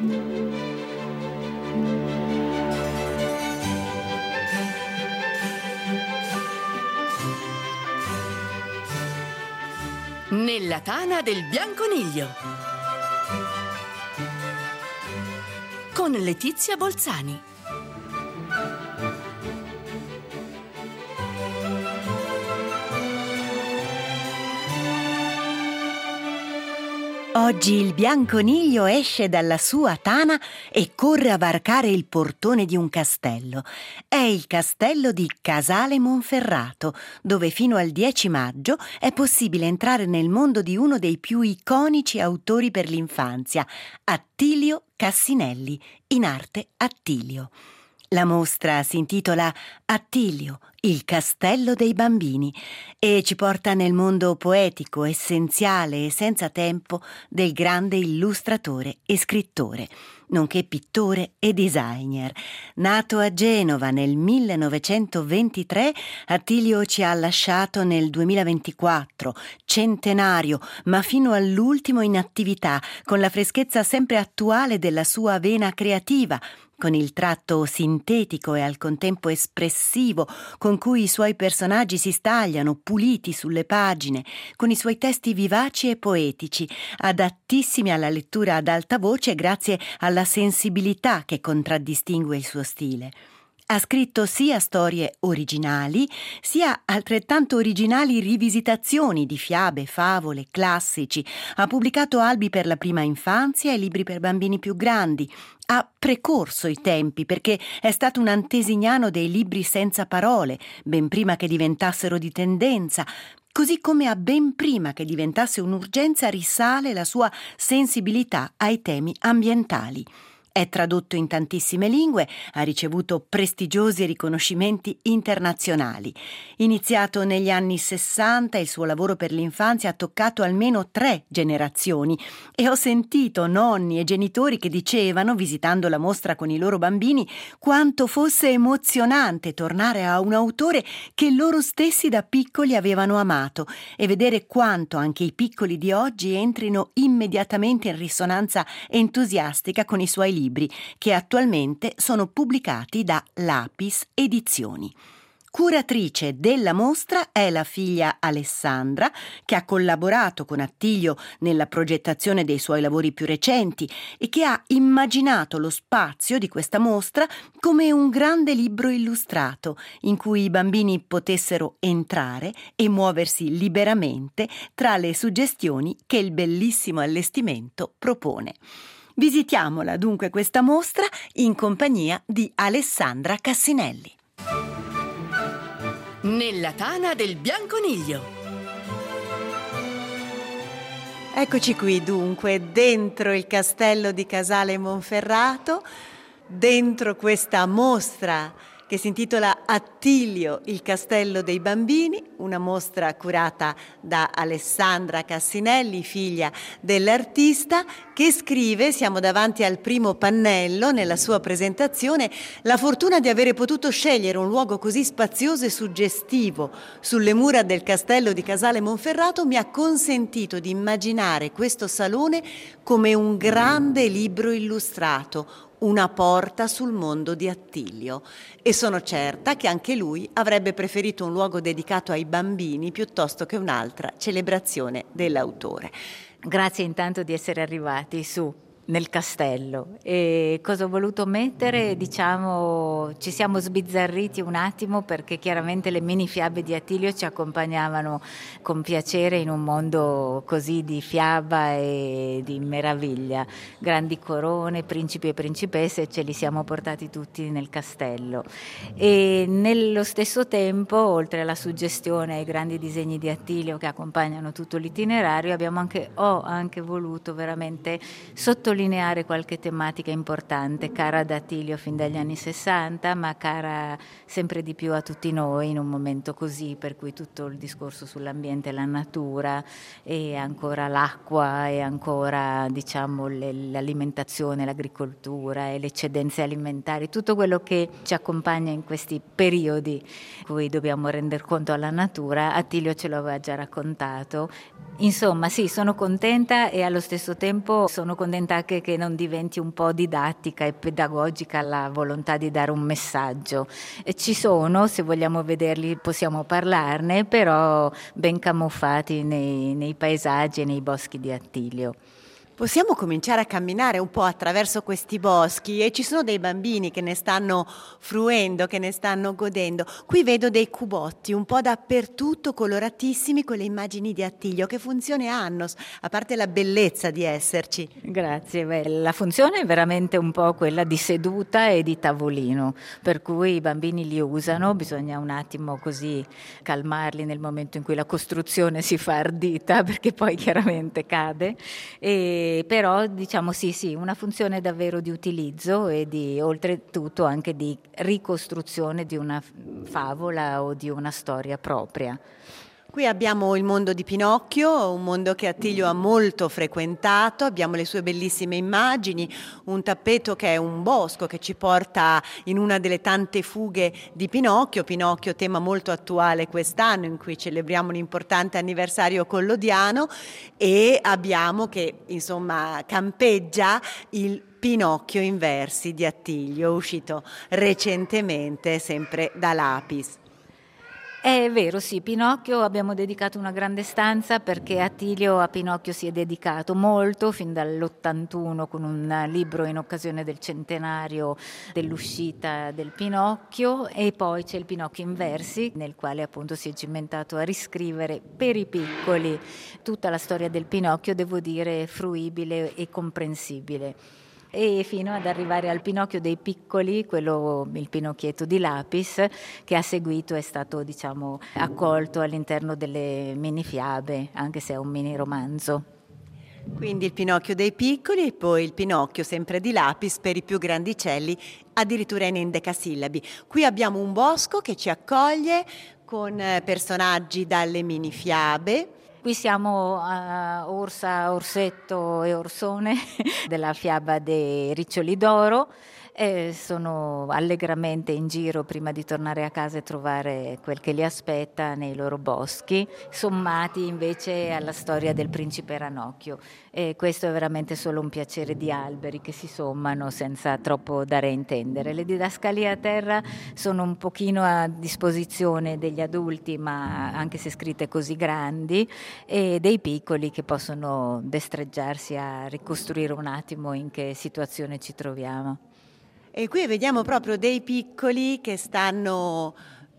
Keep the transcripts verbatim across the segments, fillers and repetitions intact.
Nella tana del Bianconiglio con Letizia Bolzani. Oggi il bianconiglio esce dalla sua tana e corre a varcare il portone di un castello. È il castello di Casale Monferrato, dove fino al dieci maggio è possibile entrare nel mondo di uno dei più iconici autori per l'infanzia, Attilio Cassinelli, in arte Attilio. La mostra si intitola Attilio, il castello dei bambini, e ci porta nel mondo poetico, essenziale e senza tempo del grande illustratore e scrittore, nonché pittore e designer. Nato a Genova nel millenovecentoventitré, Attilio ci ha lasciato nel duemilaventiquattro, centenario, ma fino all'ultimo in attività, con la freschezza sempre attuale della sua vena creativa, con il tratto sintetico e al contempo espressivo con cui i suoi personaggi si stagliano puliti sulle pagine, con i suoi testi vivaci e poetici, adattissimi alla lettura ad alta voce grazie alla sensibilità che contraddistingue il suo stile. Ha scritto sia storie originali, sia altrettanto originali rivisitazioni di fiabe, favole, classici. Ha pubblicato albi per la prima infanzia e libri per bambini più grandi. Ha precorso i tempi perché è stato un antesignano dei libri senza parole, ben prima che diventassero di tendenza. Così come a ben prima che diventasse un'urgenza risale la sua sensibilità ai temi ambientali. È tradotto in tantissime lingue, ha ricevuto prestigiosi riconoscimenti internazionali. Iniziato negli anni sessanta, il suo lavoro per l'infanzia ha toccato almeno tre generazioni e ho sentito nonni e genitori che dicevano, visitando la mostra con i loro bambini, quanto fosse emozionante tornare a un autore che loro stessi da piccoli avevano amato e vedere quanto anche i piccoli di oggi entrino immediatamente in risonanza entusiastica con i suoi libri. libri che attualmente sono pubblicati da Lapis Edizioni. Curatrice della mostra è la figlia Alessandra, che ha collaborato con Attilio nella progettazione dei suoi lavori più recenti e che ha immaginato lo spazio di questa mostra come un grande libro illustrato in cui i bambini potessero entrare e muoversi liberamente tra le suggestioni che il bellissimo allestimento propone. Visitiamola dunque questa mostra in compagnia di Alessandra Cassinelli. Nella tana del Bianconiglio. Eccoci qui dunque, dentro il castello di Casale Monferrato, dentro questa mostra che si intitola Attilio, il castello dei bambini, una mostra curata da Alessandra Cassinelli, figlia dell'artista, che scrive, siamo davanti al primo pannello nella sua presentazione, la fortuna di avere potuto scegliere un luogo così spazioso e suggestivo sulle mura del castello di Casale Monferrato mi ha consentito di immaginare questo salone come un grande libro illustrato, una porta sul mondo di Attilio, e sono certa che anche lui avrebbe preferito un luogo dedicato ai bambini piuttosto che un'altra celebrazione dell'autore. Grazie intanto di essere arrivati su nel castello. E cosa ho voluto mettere? Diciamo, ci siamo sbizzarriti un attimo perché chiaramente le mini fiabe di Attilio ci accompagnavano con piacere in un mondo così di fiaba e di meraviglia. Grandi corone, principi e principesse, ce li siamo portati tutti nel castello. E nello stesso tempo, oltre alla suggestione ai grandi disegni di Attilio che accompagnano tutto l'itinerario, abbiamo anche, ho anche voluto veramente sottolineare qualche tematica importante, cara ad Attilio fin dagli anni sessanta, ma cara sempre di più a tutti noi in un momento così, per cui tutto il discorso sull'ambiente e la natura e ancora l'acqua e ancora diciamo le, l'alimentazione, l'agricoltura e le eccedenze alimentari, tutto quello che ci accompagna in questi periodi in cui dobbiamo rendere conto alla natura, Attilio ce lo aveva già raccontato. Insomma sì, sono contenta e allo stesso tempo sono contenta semplifica, che, che non diventi un po' didattica e pedagogica la volontà di dare un messaggio. E ci sono, se vogliamo vederli possiamo parlarne, però ben camuffati nei, nei paesaggi e nei boschi di Attilio. Possiamo cominciare a camminare un po' attraverso questi boschi e ci sono dei bambini che ne stanno fruendo, che ne stanno godendo. Qui vedo dei cubotti un po' dappertutto, coloratissimi, con le immagini di Attilio. Che funzione hanno, a parte la bellezza di esserci? Grazie, beh, la funzione è veramente un po' quella di seduta e di tavolino, per cui i bambini li usano, bisogna un attimo così calmarli nel momento in cui la costruzione si fa ardita, perché poi chiaramente cade, e però diciamo sì sì, una funzione davvero di utilizzo e di oltretutto anche di ricostruzione di una favola o di una storia propria. Qui abbiamo il mondo di Pinocchio, un mondo che Attilio ha molto frequentato, abbiamo le sue bellissime immagini, un tappeto che è un bosco che ci porta in una delle tante fughe di Pinocchio, Pinocchio tema molto attuale quest'anno in cui celebriamo un importante anniversario collodiano, e abbiamo che insomma campeggia il Pinocchio in versi di Attilio, uscito recentemente sempre da Lapis. È vero, sì, Pinocchio abbiamo dedicato una grande stanza perché Attilio a Pinocchio si è dedicato molto, fin dall'ottantuno con un libro in occasione del centenario dell'uscita del Pinocchio, e poi c'è il Pinocchio in versi, nel quale appunto si è cimentato a riscrivere per i piccoli tutta la storia del Pinocchio, devo dire fruibile e comprensibile. E fino ad arrivare al Pinocchio dei piccoli, quello, il Pinocchietto di Lapis, che ha seguito, è stato diciamo accolto all'interno delle mini fiabe, anche se è un mini romanzo. Quindi il Pinocchio dei piccoli e poi il Pinocchio sempre di Lapis per i più grandicelli, addirittura in endecasillabi. Qui abbiamo un bosco che ci accoglie con personaggi dalle mini fiabe. Qui siamo a Orsa, Orsetto e Orsone della fiaba dei Riccioli d'Oro. E sono allegramente in giro prima di tornare a casa e trovare quel che li aspetta nei loro boschi, sommati invece alla storia del principe Ranocchio. E questo è veramente solo un piacere di alberi che si sommano senza troppo dare a intendere. Le didascalie a terra sono un pochino a disposizione degli adulti, ma anche se scritte così grandi, e dei piccoli che possono destreggiarsi a ricostruire un attimo in che situazione ci troviamo. E qui vediamo proprio dei piccoli che stanno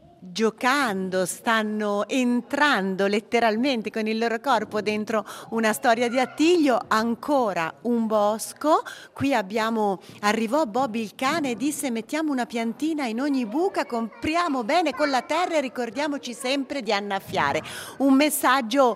giocando, stanno entrando letteralmente con il loro corpo dentro una storia di Attilio. Ancora un bosco, qui abbiamo, arrivò Bobby il cane e disse: mettiamo una piantina in ogni buca, compriamo bene con la terra e ricordiamoci sempre di annaffiare. Un messaggio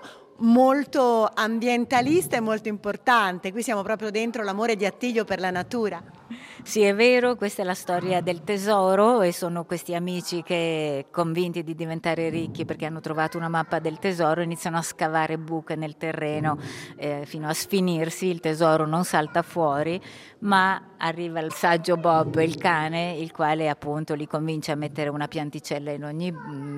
molto ambientalista e molto importante. Qui siamo proprio dentro l'amore di Attilio per la natura. Sì, è vero, questa è la storia del tesoro e sono questi amici che, convinti di diventare ricchi perché hanno trovato una mappa del tesoro, iniziano a scavare buche nel terreno eh, fino a sfinirsi. Il tesoro non salta fuori, ma arriva il saggio Bob, il cane, il quale appunto li convince a mettere una pianticella in ogni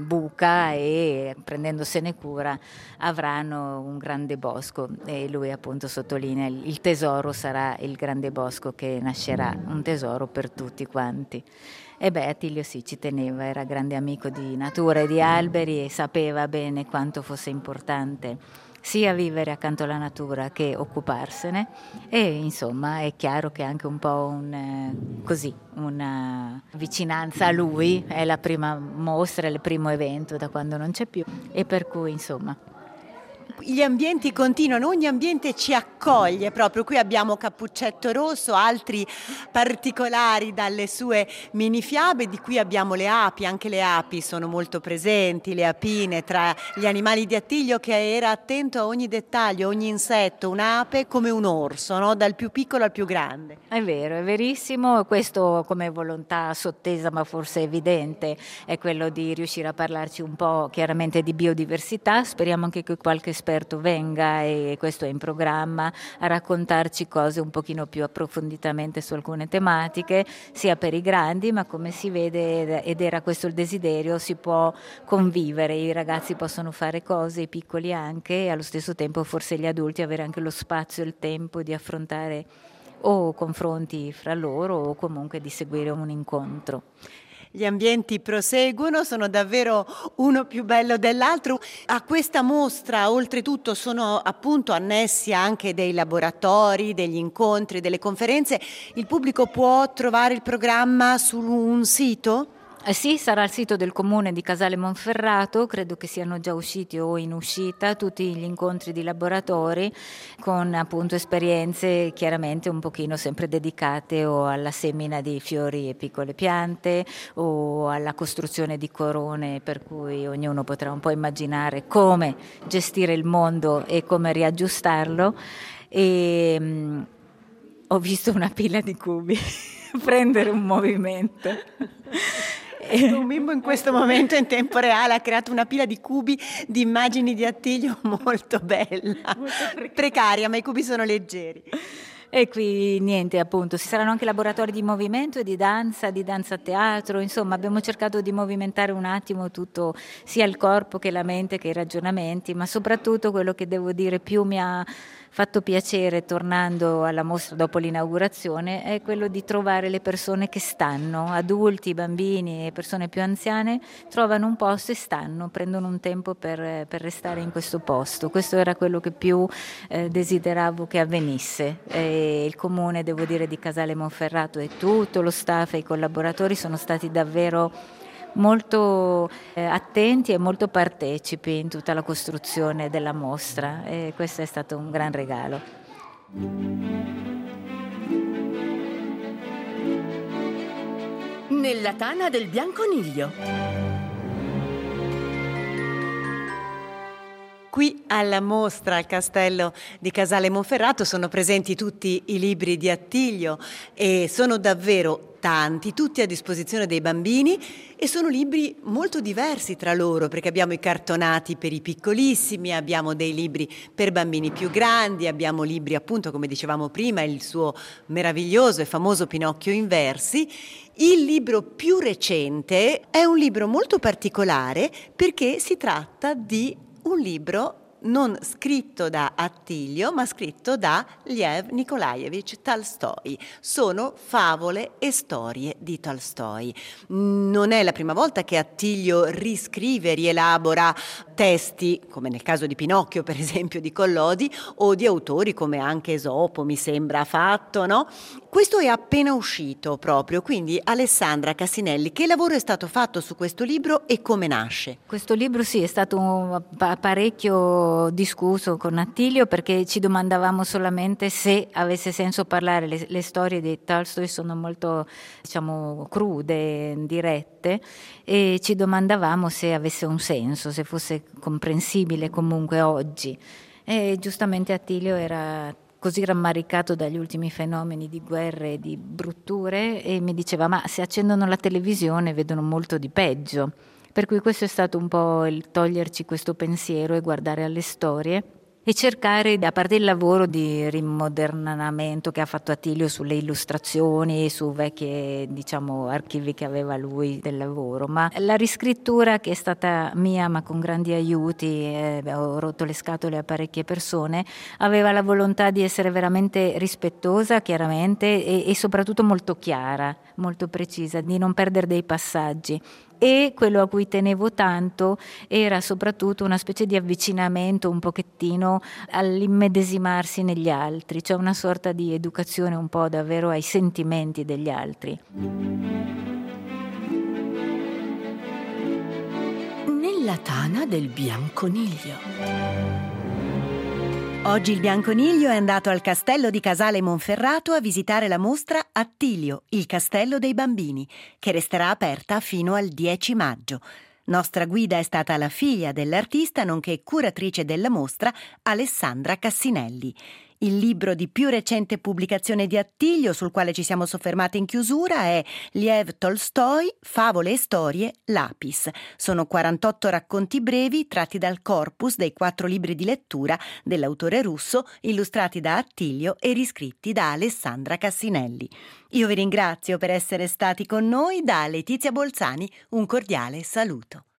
buca e, prendendosene cura, avranno un grande bosco. E lui appunto sottolinea: il tesoro sarà il grande bosco che nascerà, un tesoro per tutti quanti. E beh, Attilio sì, ci teneva, era grande amico di natura e di alberi e sapeva bene quanto fosse importante sia vivere accanto alla natura che occuparsene, e insomma è chiaro che anche un po' un, così, una vicinanza a lui, è la prima mostra, il primo evento da quando non c'è più, e per cui insomma... Gli ambienti continuano, ogni ambiente ci accoglie proprio. Qui abbiamo Cappuccetto Rosso, altri particolari dalle sue minifiabe. Di qui abbiamo le api, anche le api sono molto presenti, le apine tra gli animali di Attilio, che era attento a ogni dettaglio, ogni insetto, un'ape come un orso, no? Dal più piccolo al più grande. È vero, è verissimo, questo come volontà sottesa ma forse evidente è quello di riuscire a parlarci un po' chiaramente di biodiversità. Speriamo anche che qualche esperto venga, e questo è in programma, a raccontarci cose un pochino più approfonditamente su alcune tematiche, sia per i grandi, ma come si vede, ed era questo il desiderio, si può convivere, i ragazzi possono fare cose, i piccoli anche, e allo stesso tempo forse gli adulti avere anche lo spazio e il tempo di affrontare o confronti fra loro o comunque di seguire un incontro. Gli ambienti proseguono, sono davvero uno più bello dell'altro. A questa mostra oltretutto sono appunto annessi anche dei laboratori, degli incontri, delle conferenze. Il pubblico può trovare il programma su un sito? Eh sì, sarà il sito del comune di Casale Monferrato, credo che siano già usciti o in uscita tutti gli incontri di laboratori con appunto esperienze chiaramente un pochino sempre dedicate o alla semina di fiori e piccole piante o alla costruzione di corone, per cui ognuno potrà un po' immaginare come gestire il mondo e come riaggiustarlo. E mh, ho visto una pila di cubi prendere un movimento. Un bimbo in questo momento in tempo reale ha creato una pila di cubi di immagini di Attilio molto bella, molto precaria, ma i cubi sono leggeri. E qui niente, appunto, ci saranno anche laboratori di movimento e di danza, di danza a teatro, insomma abbiamo cercato di movimentare un attimo tutto, sia il corpo che la mente che i ragionamenti, ma soprattutto quello che devo dire più mi ha fatto piacere tornando alla mostra dopo l'inaugurazione è quello di trovare le persone che stanno, adulti, bambini e persone più anziane, trovano un posto e stanno, prendono un tempo per, per restare in questo posto. Questo era quello che più eh, desideravo che avvenisse. E il comune, devo dire, di Casale Monferrato e tutto lo staff e i collaboratori sono stati davvero molto eh, attenti e molto partecipi in tutta la costruzione della mostra e questo è stato un gran regalo. Nella tana del bianconiglio. Qui alla mostra al castello di Casale Monferrato sono presenti tutti i libri di Attilio e sono davvero tanti, tutti a disposizione dei bambini e sono libri molto diversi tra loro perché abbiamo i cartonati per i piccolissimi, abbiamo dei libri per bambini più grandi, abbiamo libri appunto come dicevamo prima, il suo meraviglioso e famoso Pinocchio in versi. Il libro più recente è un libro molto particolare perché si tratta di un libro non scritto da Attilio, ma scritto da Lev Nikolaevich Tolstoi. Sono favole e storie di Tolstoi. Non è la prima volta che Attilio riscrive, rielabora testi, come nel caso di Pinocchio, per esempio, di Collodi, o di autori come anche Esopo, mi sembra, ha fatto, no? Questo è appena uscito proprio, quindi Alessandra Cassinelli, che lavoro è stato fatto su questo libro e come nasce? Questo libro sì, è stato parecchio discusso con Attilio perché ci domandavamo solamente se avesse senso parlare. Le, le storie di Tolstoi sono molto, diciamo, crude, dirette e ci domandavamo se avesse un senso, se fosse comprensibile comunque oggi. E giustamente Attilio era così rammaricato dagli ultimi fenomeni di guerre e di brutture e mi diceva ma se accendono la televisione vedono molto di peggio. Per cui questo è stato un po' il toglierci questo pensiero e guardare alle storie e cercare, a parte il lavoro di rimodernamento che ha fatto Attilio sulle illustrazioni, su vecchi, diciamo, archivi che aveva lui del lavoro, ma la riscrittura che è stata mia, ma con grandi aiuti, eh, ho rotto le scatole a parecchie persone, aveva la volontà di essere veramente rispettosa, chiaramente, e, e soprattutto molto chiara, molto precisa, di non perdere dei passaggi. E quello a cui tenevo tanto era soprattutto una specie di avvicinamento un pochettino all'immedesimarsi negli altri, cioè una sorta di educazione un po' davvero ai sentimenti degli altri. Nella tana del bianconiglio. Oggi il Bianconiglio è andato al castello di Casale Monferrato a visitare la mostra Attilio, il castello dei bambini, che resterà aperta fino al dieci maggio. Nostra guida è stata la figlia dell'artista, nonché curatrice della mostra, Alessandra Cassinelli. Il libro di più recente pubblicazione di Attilio, sul quale ci siamo soffermate in chiusura, è Lev Tolstoi, Favole e storie, Lapis. Sono quarantotto racconti brevi tratti dal corpus dei quattro libri di lettura dell'autore russo, illustrati da Attilio e riscritti da Alessandra Cassinelli. Io vi ringrazio per essere stati con noi. Da Letizia Bolzani un cordiale saluto.